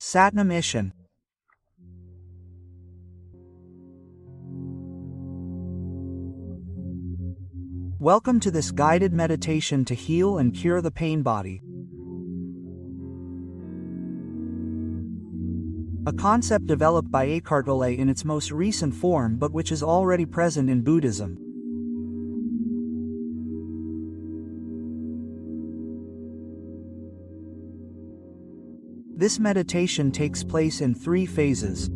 Satnam Ishan. Welcome to this guided meditation to heal and cure the pain body. A concept developed by Eckhart Tolle in its most recent form but which is already present in Buddhism. This meditation takes place in 3 phases.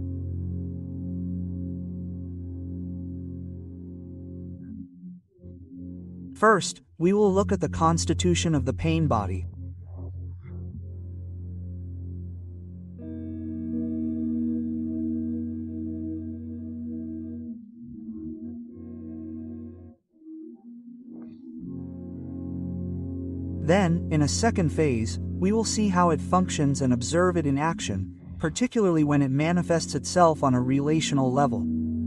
First, we will look at the constitution of the pain body. Then, in a second phase, we will see how it functions and observe it in action, particularly when it manifests itself on a relational level.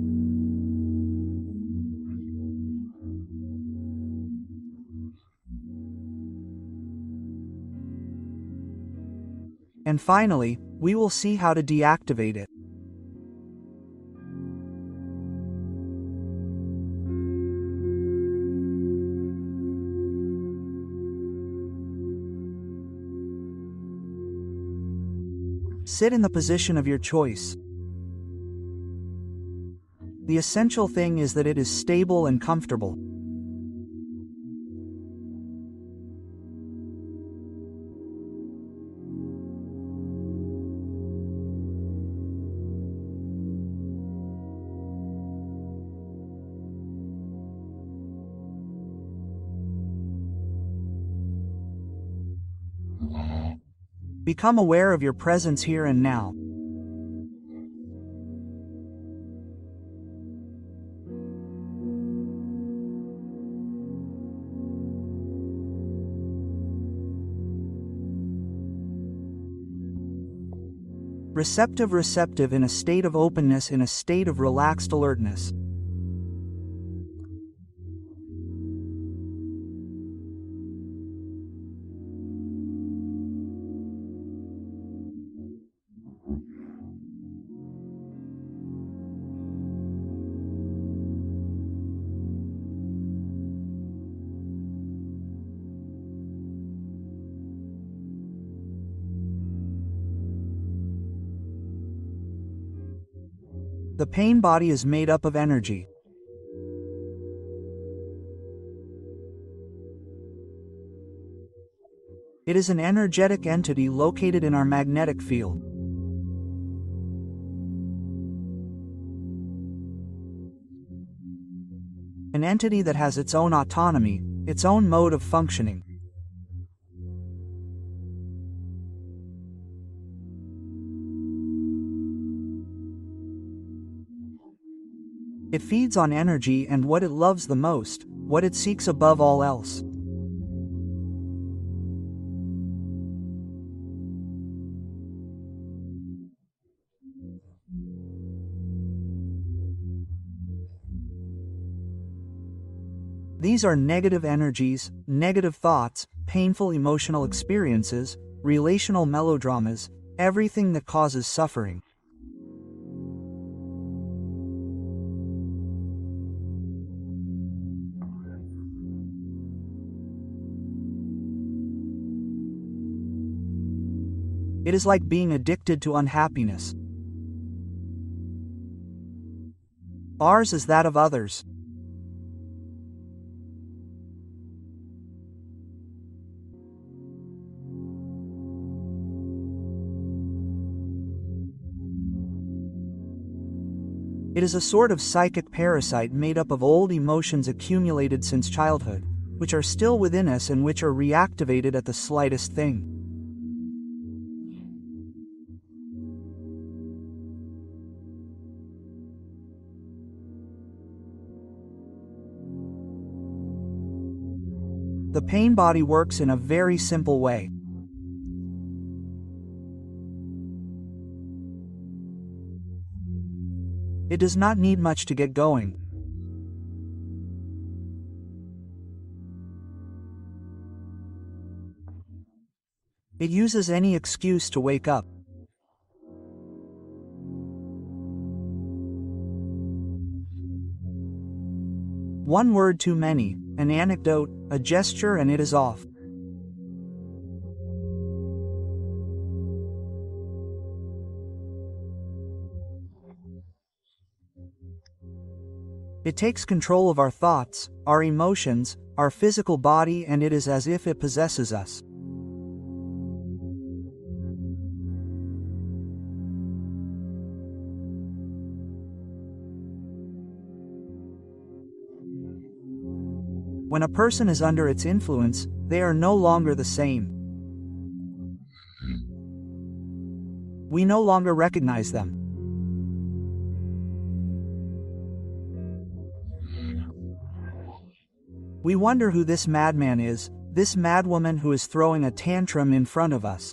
And finally, we will see how to deactivate it. Sit in the position of your choice. The essential thing is that it is stable and comfortable. Become aware of your presence here and now. Receptive in a state of openness, in a state of relaxed alertness. The pain body is made up of energy. It is an energetic entity located in our magnetic field. An entity that has its own autonomy, its own mode of functioning. It feeds on energy and what it loves the most, what it seeks above all else. These are negative energies, negative thoughts, painful emotional experiences, relational melodramas, everything that causes suffering. It is like being addicted to unhappiness. Ours is that of others. It is a sort of psychic parasite made up of old emotions accumulated since childhood, which are still within us and which are reactivated at the slightest thing. The pain body works in a very simple way. It does not need much to get going. It uses any excuse to wake up. One word too many, an anecdote, a gesture, and it is off. It takes control of our thoughts, our emotions, our physical body, and it is as if it possesses us. When a person is under its influence, they are no longer the same. We no longer recognize them. We wonder who this madman is, this madwoman who is throwing a tantrum in front of us.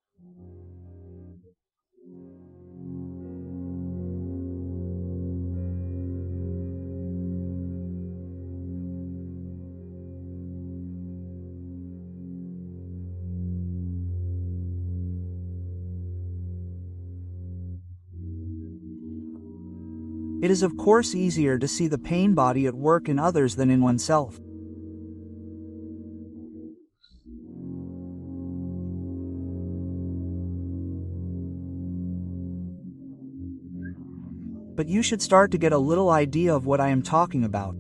It is of course easier to see the pain body at work in others than in oneself. But you should start to get a little idea of what I am talking about.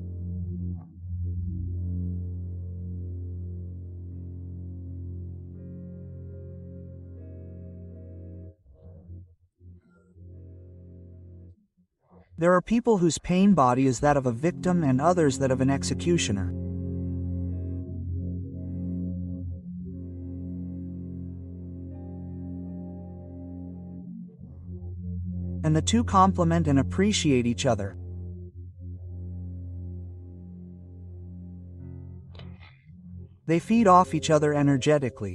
There are people whose pain body is that of a victim and others that of an executioner. And the two complement and appreciate each other. They feed off each other energetically.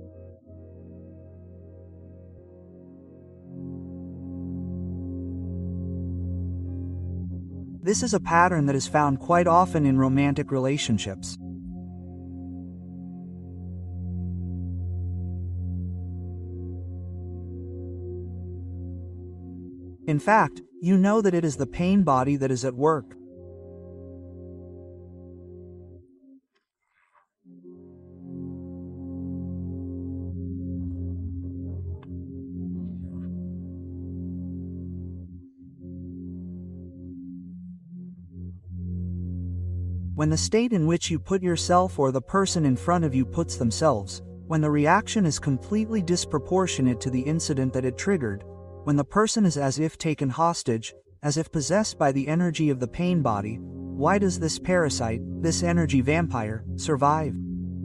This is a pattern that is found quite often in romantic relationships. In fact, you know that it is the pain body that is at work. When the state in which you put yourself or the person in front of you puts themselves, when the reaction is completely disproportionate to the incident that it triggered, when the person is as if taken hostage, as if possessed by the energy of the pain body, why does this parasite, this energy vampire, survive?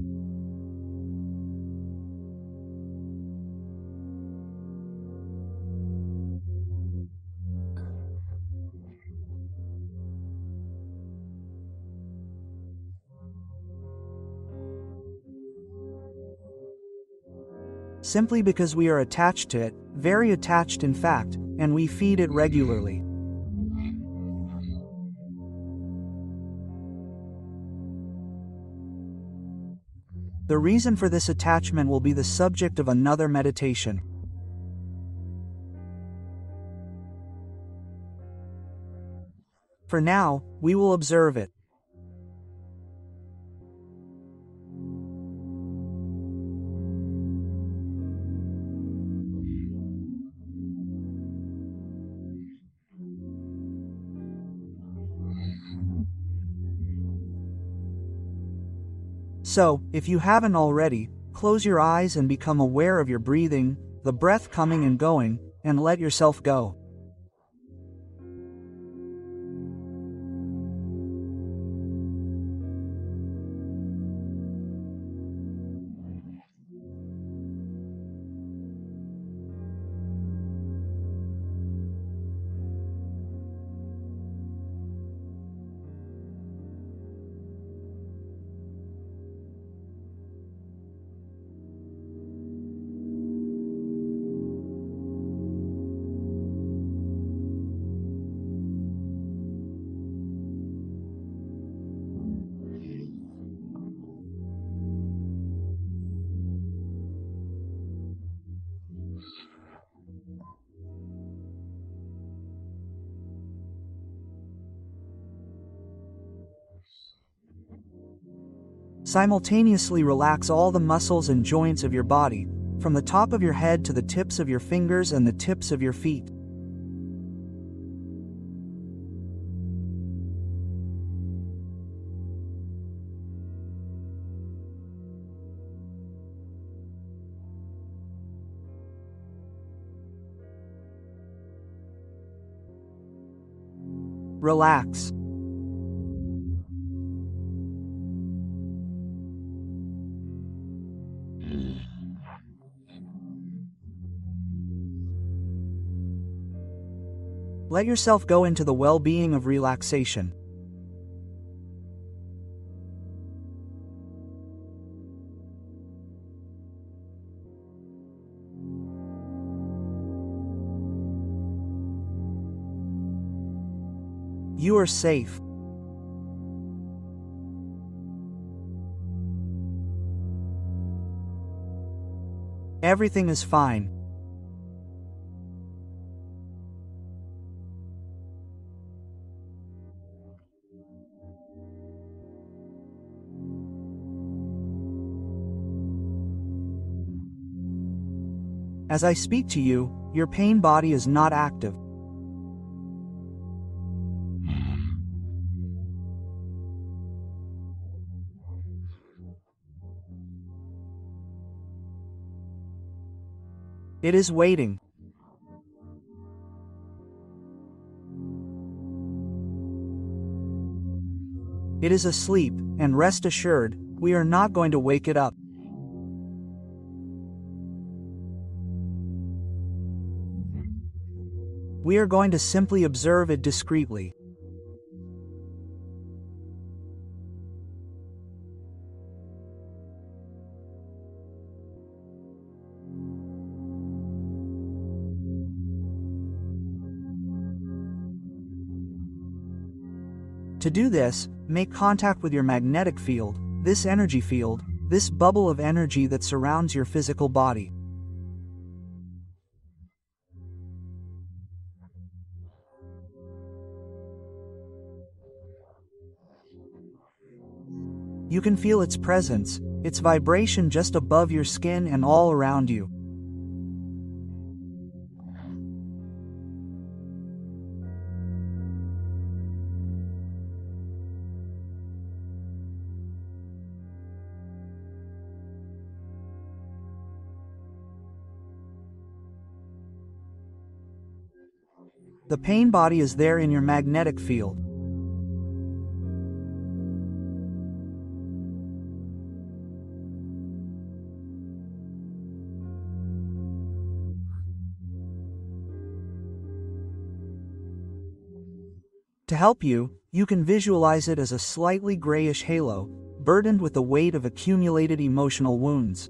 Simply because we are attached to it, very attached in fact, and we feed it regularly. The reason for this attachment will be the subject of another meditation. For now, we will observe it. So, if you haven't already, close your eyes and become aware of your breathing, the breath coming and going, and let yourself go. Simultaneously relax all the muscles and joints of your body, from the top of your head to the tips of your fingers and the tips of your feet. Relax. Let yourself go into the well-being of relaxation. You are safe. Everything is fine. As I speak to you, your pain body is not active. It is waiting. It is asleep, and rest assured, we are not going to wake it up. We are going to simply observe it discreetly. To do this, make contact with your magnetic field, this energy field, this bubble of energy that surrounds your physical body. You can feel its presence, its vibration just above your skin and all around you. The pain body is there in your magnetic field. To help you, you can visualize it as a slightly grayish halo, burdened with the weight of accumulated emotional wounds.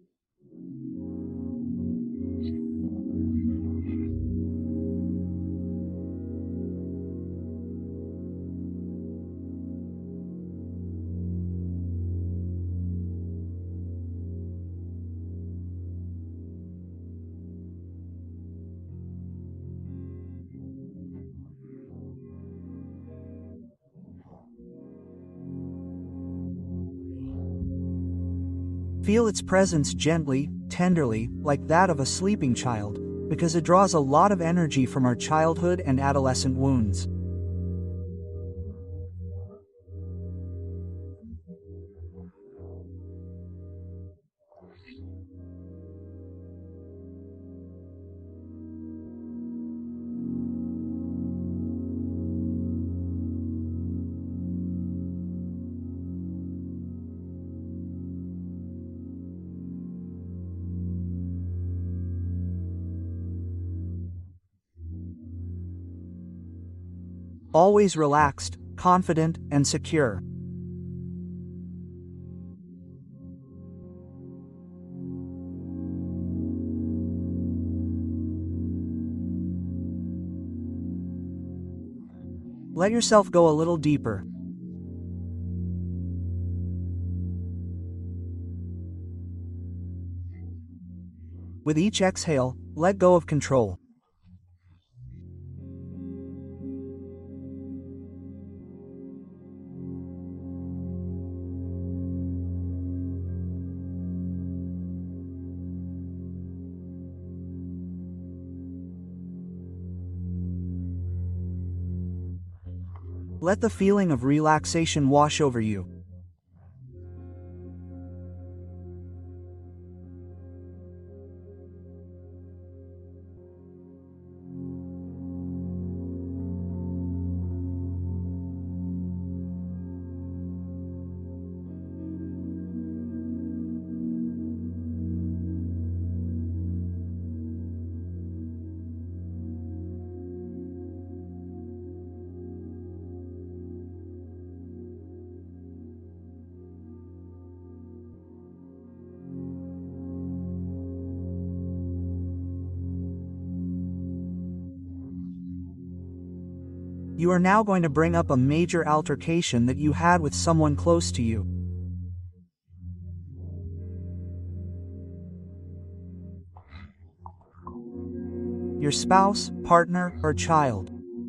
Feel its presence gently, tenderly, like that of a sleeping child, because it draws a lot of energy from our childhood and adolescent wounds. Always relaxed, confident, and secure. Let yourself go a little deeper. With each exhale, let go of control. Let the feeling of relaxation wash over you. You are now going to bring up a major altercation that you had with someone close to you. Your spouse, partner, or child.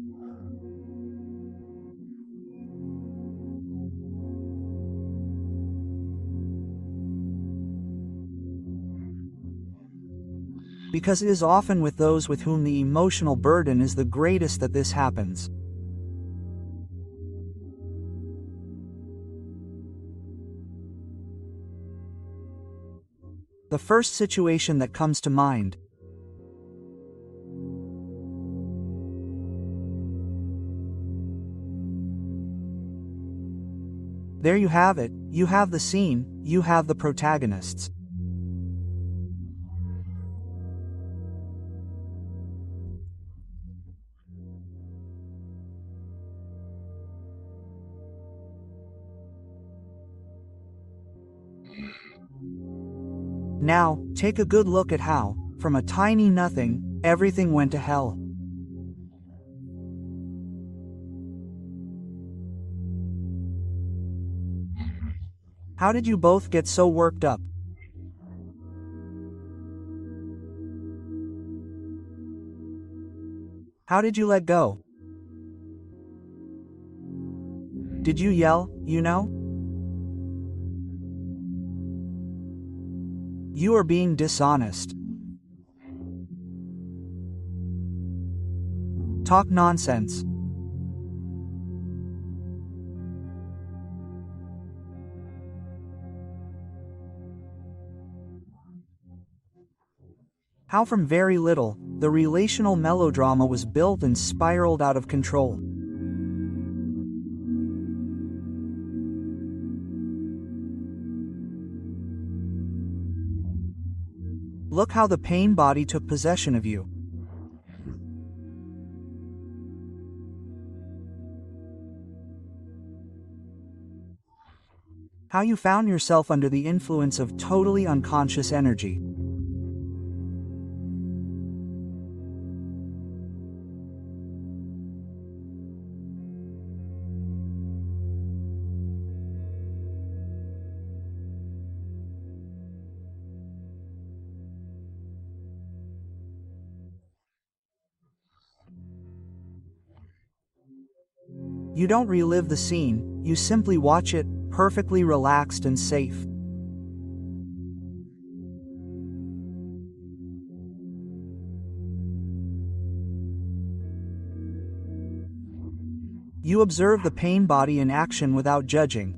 Because it is often with those with whom the emotional burden is the greatest that this happens. The first situation that comes to mind. There you have it, you have the scene, you have the protagonists. Now, take a good look at how, from a tiny nothing, everything went to hell. How did you both get so worked up? How did you let go? Did you yell, you know? You are being dishonest. Talk nonsense. How from very little, the relational melodrama was built and spiraled out of control. Look how the pain body took possession of you. How you found yourself under the influence of totally unconscious energy. You don't relive the scene, you simply watch it, perfectly relaxed and safe. You observe the pain body in action without judging.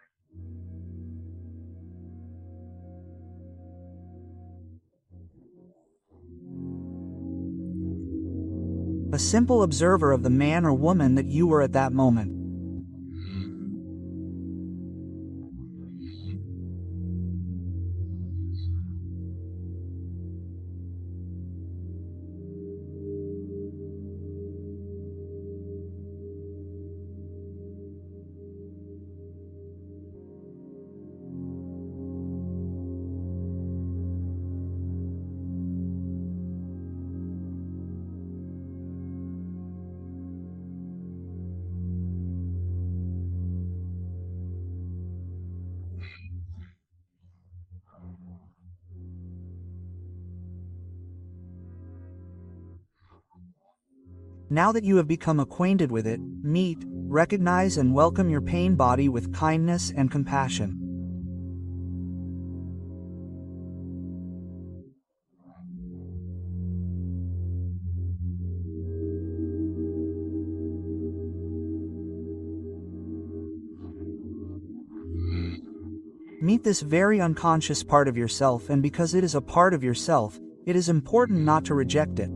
A simple observer of the man or woman that you were at that moment. Now that you have become acquainted with it, meet, recognize and welcome your pain body with kindness and compassion. Meet this very unconscious part of yourself, and because it is a part of yourself, it is important not to reject it.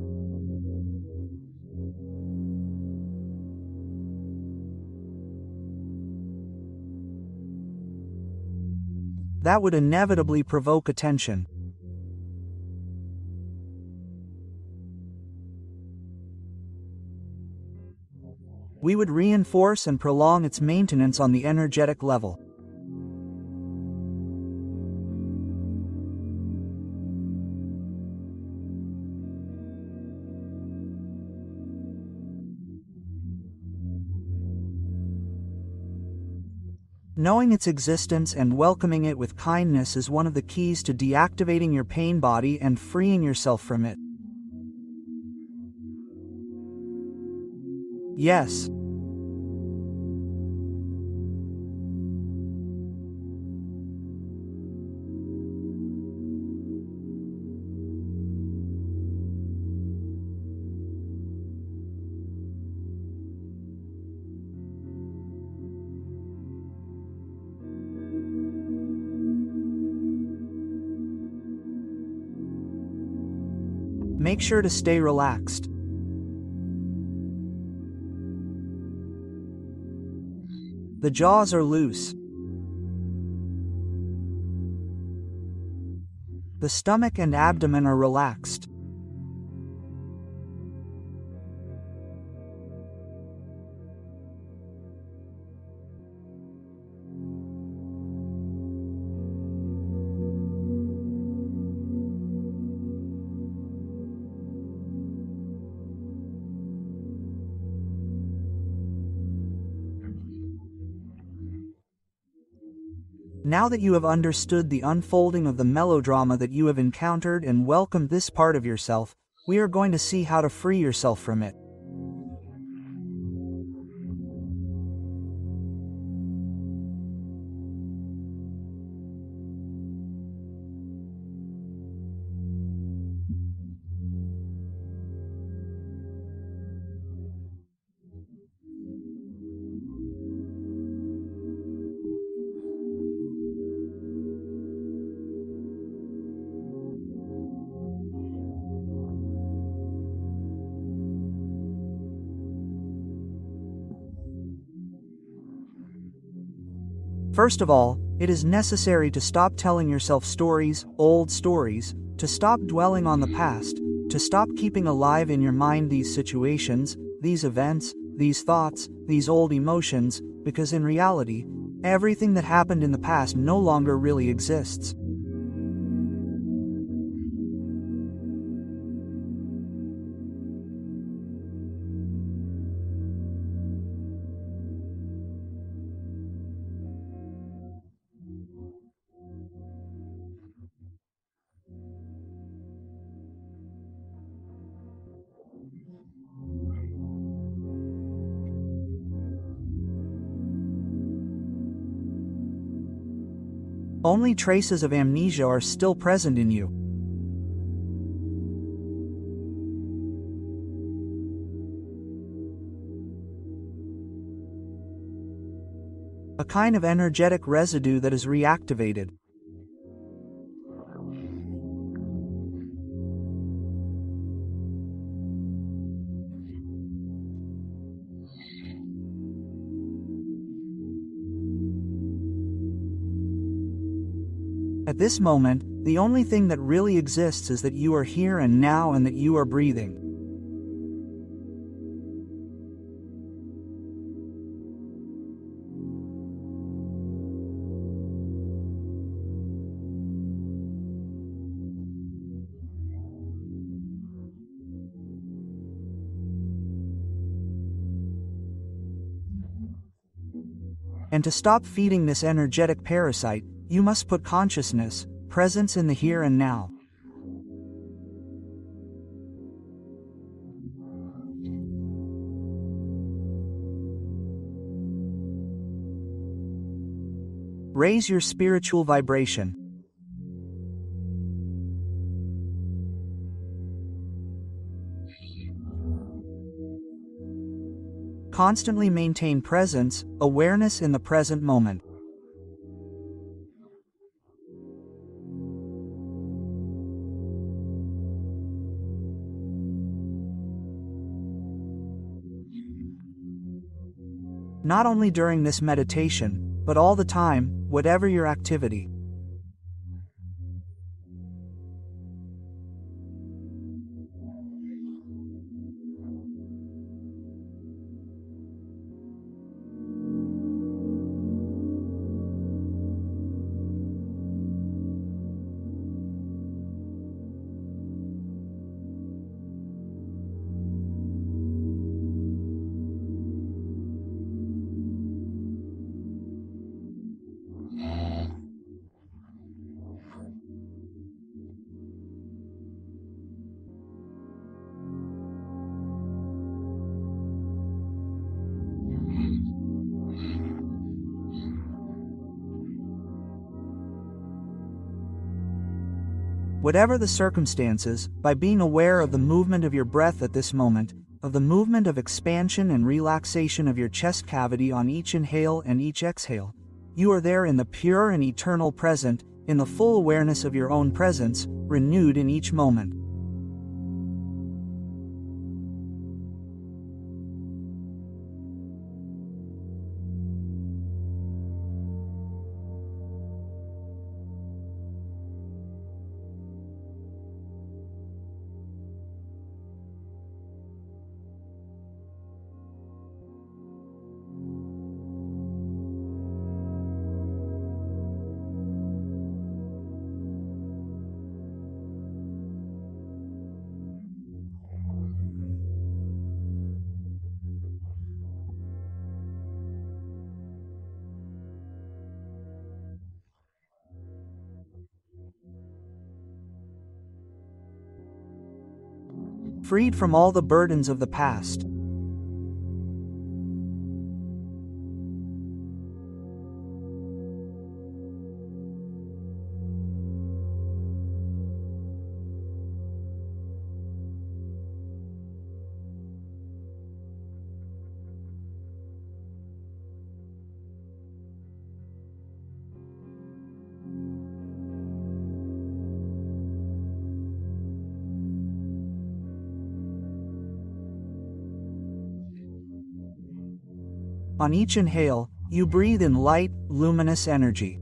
That would inevitably provoke attention. We would reinforce and prolong its maintenance on the energetic level. Knowing its existence and welcoming it with kindness is one of the keys to deactivating your pain body and freeing yourself from it. Yes. Make sure to stay relaxed. The jaws are loose. The stomach and abdomen are relaxed. Now that you have understood the unfolding of the melodrama that you have encountered and welcomed this part of yourself, we are going to see how to free yourself from it. First of all, it is necessary to stop telling yourself stories, old stories, to stop dwelling on the past, to stop keeping alive in your mind these situations, these events, these thoughts, these old emotions, because in reality, everything that happened in the past no longer really exists. Only traces of amnesia are still present in you. A kind of energetic residue that is reactivated. At this moment, the only thing that really exists is that you are here and now and that you are breathing. And to stop feeding this energetic parasite, you must put consciousness, presence in the here and now. Raise your spiritual vibration. Constantly maintain presence, awareness in the present moment. Not only during this meditation, but all the time, whatever your activity. Whatever the circumstances, by being aware of the movement of your breath at this moment, of the movement of expansion and relaxation of your chest cavity on each inhale and each exhale, you are there in the pure and eternal present, in the full awareness of your own presence, renewed in each moment. Freed from all the burdens of the past. On each inhale, you breathe in light, luminous energy.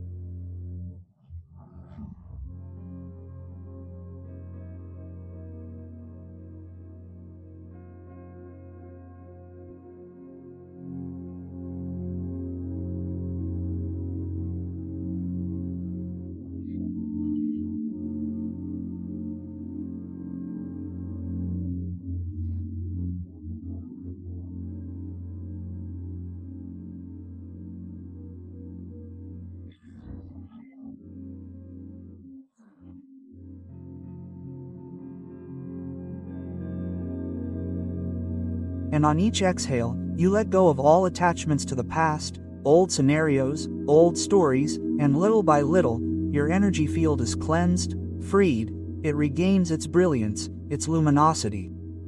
And on each exhale, you let go of all attachments to the past, old scenarios, old stories, and little by little, your energy field is cleansed, freed, it regains its brilliance, its luminosity.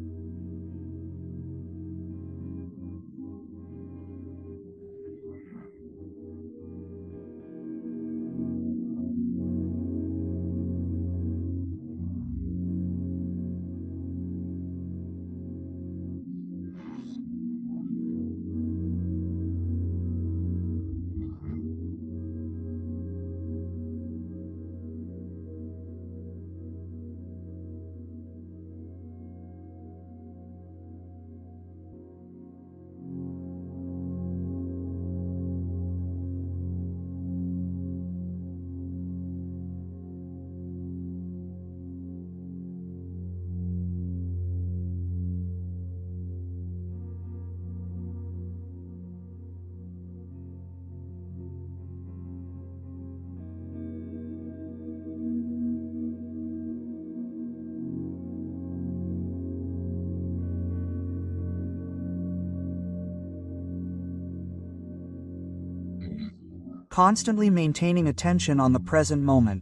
Constantly maintaining attention on the present moment.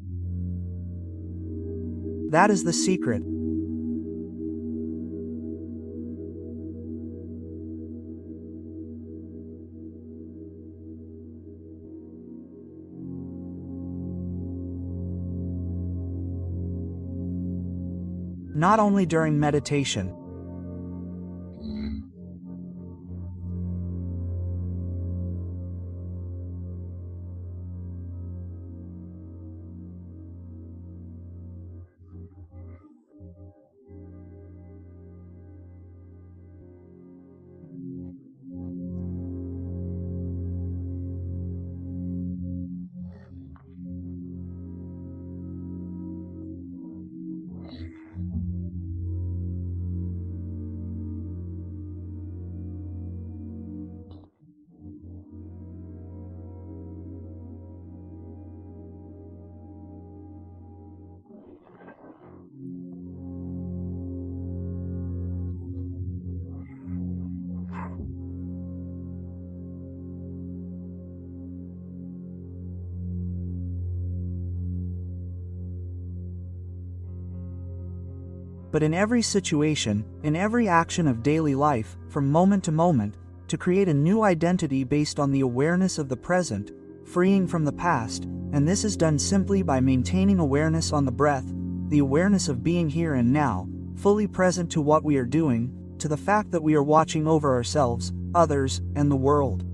That is the secret. Not only during meditation. but in every situation, in every action of daily life, from moment to moment, to create a new identity based on the awareness of the present, freeing from the past, and this is done simply by maintaining awareness on the breath, the awareness of being here and now, fully present to what we are doing, to the fact that we are watching over ourselves, others, and the world.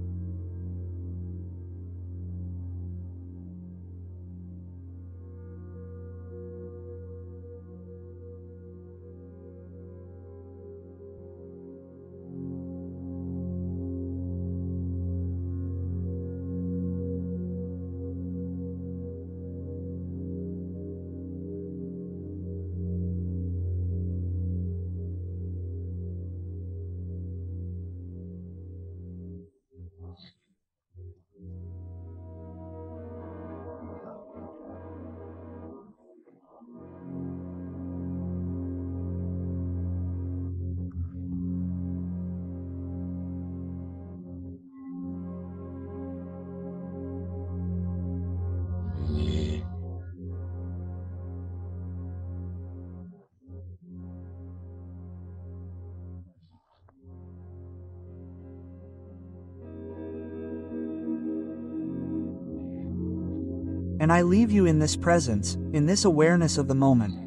And I leave you in this presence, in this awareness of the moment.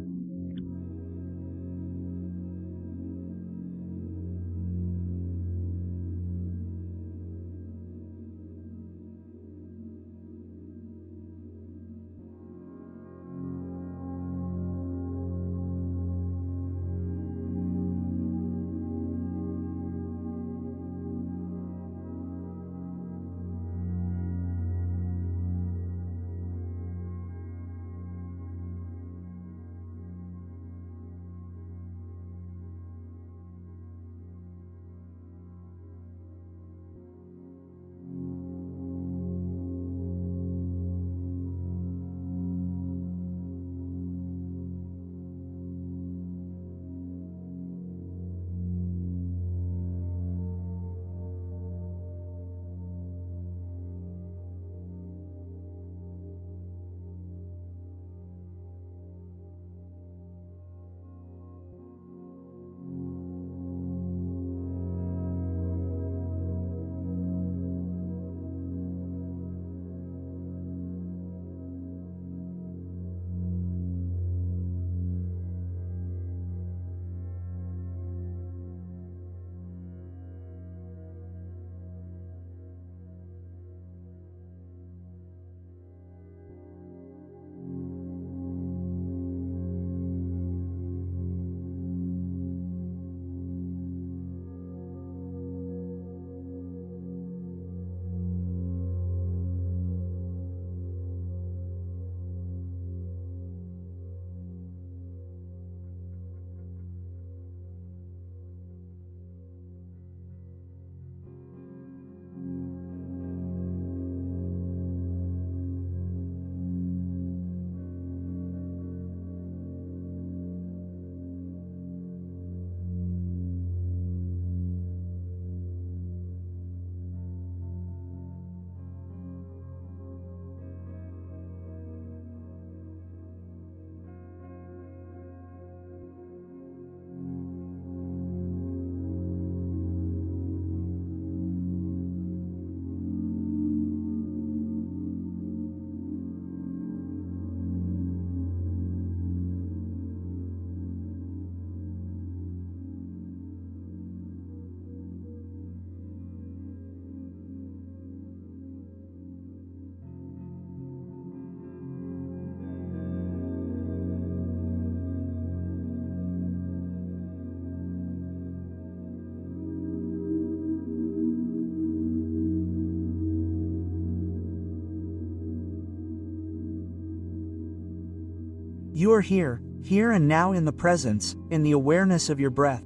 You are here, here and now in the presence, in the awareness of your breath.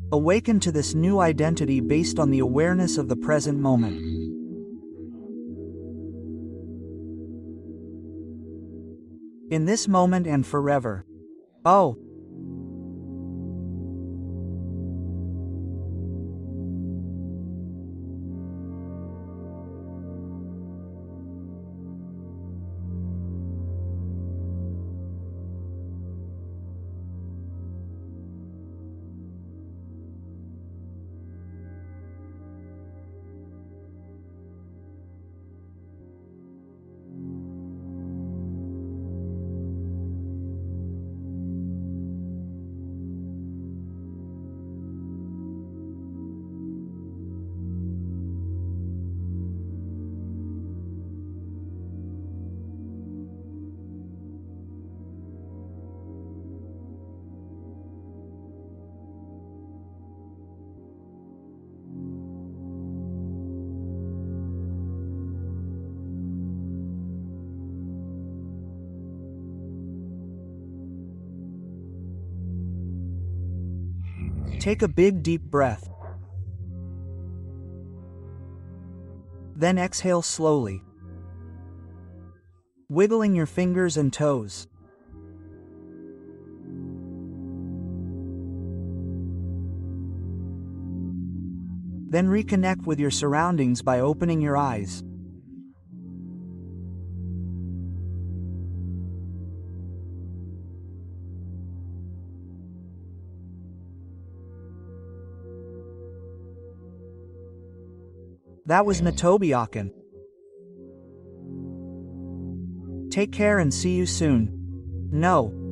Awaken to this new identity based on the awareness of the present moment. In this moment and forever. Oh. Take a big deep breath. Then exhale slowly, wiggling your fingers and toes. Then reconnect with your surroundings by opening your eyes. That was Natobiakan. Take care and see you soon. No.